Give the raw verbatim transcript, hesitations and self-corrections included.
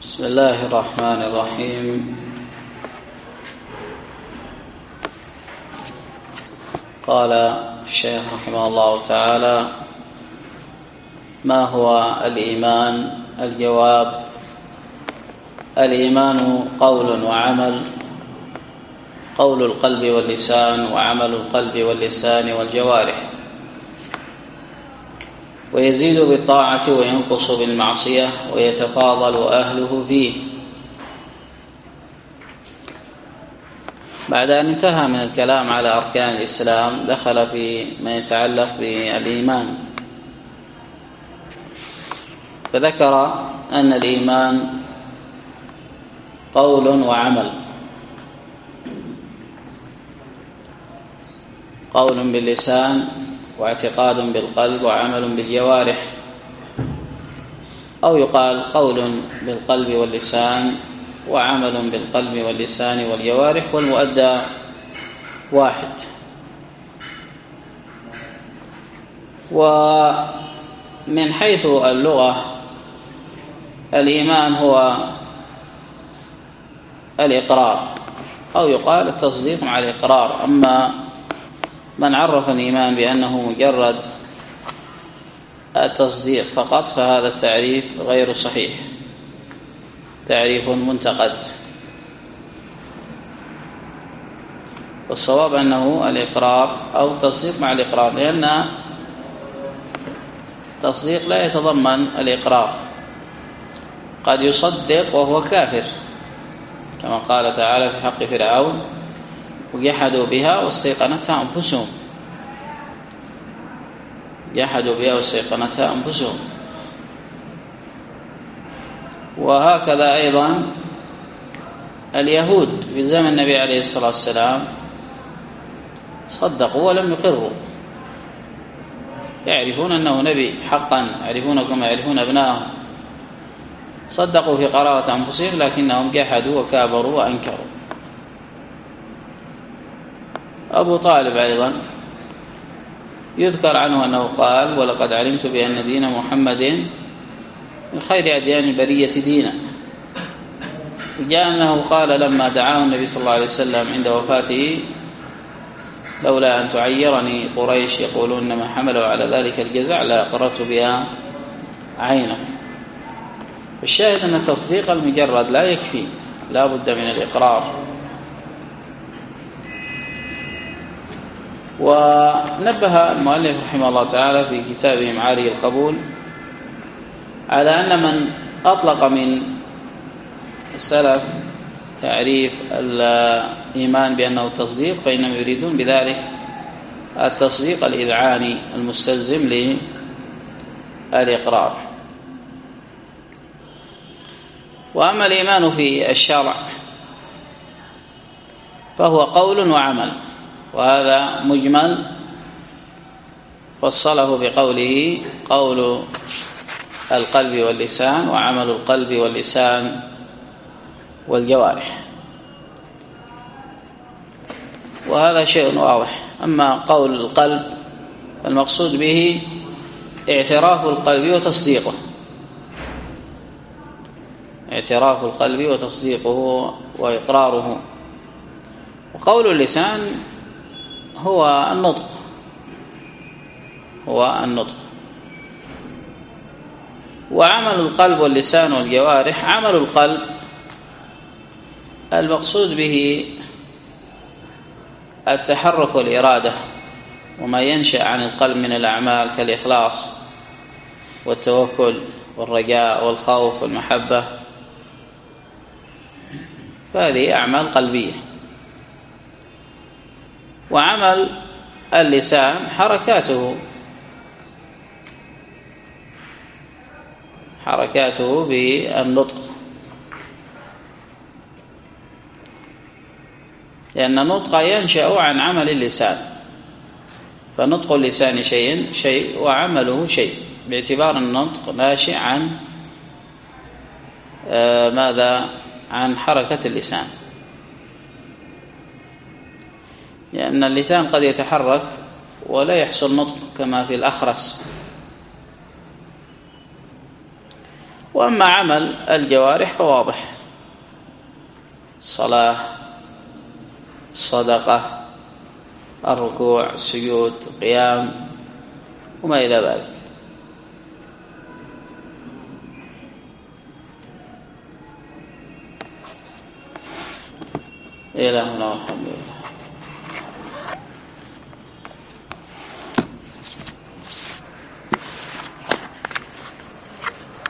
بسم الله الرحمن الرحيم. قال الشيخ رحمه الله تعالى: ما هو الإيمان؟ الجواب: الإيمان قول وعمل، قول القلب واللسان، وعمل القلب واللسان والجوارح، ويزيد بالطاعة وينقص بالمعصية، ويتفاضل أهله فيه. بعد أن انتهى من الكلام على أركان الإسلام دخل في ما يتعلق بالإيمان، فذكر أن الإيمان قول وعمل. قول باللسان، واعتقاد بالقلب، وعمل بالجوارح، أو يقال قول بالقلب واللسان وعمل بالقلب واللسان والجوارح، والمؤدى واحد. ومن حيث اللغة الإيمان هو الإقرار، أو يقال التصديق مع الإقرار. أما من عرف الإيمان بأنه مجرد التصديق فقط فهذا التعريف غير صحيح، تعريف منتقد. والصواب أنه الإقرار أو التصديق مع الإقرار، لأن التصديق لا يتضمن الإقرار، قد يصدق وهو كافر، كما قال تعالى في حق فرعون: وجحدوا بها واستيقنتها أنفسهم. جحدوا بها واستيقنتها أنفسهم. وهكذا أيضا اليهود في زمن النبي عليه الصلاة والسلام صدقوا ولم يقروا، يعرفون أنه نبي حقا، يعرفون كما يعرفون أبنائهم، صدقوا في قرارة أنفسهم لكنهم جحدوا وكابروا وأنكروا. أبو طالب أيضا يذكر عنه أنه قال: ولقد علمت بأن دين محمد من خير أديان البرية دينا. وجاء أنه قال لما دعاه النبي صلى الله عليه وسلم عند وفاته: لولا أن تعيرني قريش يقولون إنما حملوا على ذلك الجزع لأقررت بها عينك. الشاهد أن التصديق المجرد لا يكفي، لا بد من الإقرار. ونبه المؤلف رحمه الله تعالى في كتابه معارج القبول على أن من أطلق من السلف تعريف الإيمان بأنه التصديق فإنهم يريدون بذلك التصديق الإذعاني المستلزم للإقرار. وأما الإيمان في الشرع فهو قول وعمل، وهذا مجمل فصله بقوله: قول القلب واللسان، وعمل القلب واللسان والجوارح. وهذا شيء واضح. أما قول القلب المقصود به اعتراف القلب وتصديقه، اعتراف القلب وتصديقه وإقراره. وقول اللسان هو النطق، هو النطق. وعمل القلب واللسان والجوارح: عمل القلب المقصود به التحرك والإرادة، وما ينشأ عن القلب من الأعمال كالإخلاص والتوكل والرجاء والخوف والمحبة، فهذه أعمال قلبية. وعمل اللسان حركاته حركاته بالنطق، لأن النطق ينشأ عن عمل اللسان، فنطق اللسان شيء شيء وعمله شيء، باعتبار النطق ناشئ عن آه ماذا؟ عن حركة اللسان، لأن اللسان قد يتحرك ولا يحصل نطق كما في الأخرس. وأما عمل الجوارح فواضح: الصلاة، الصدقة، الركوع، السجود، القيام، وما إلى ذلك. إلهنا والحمد لله.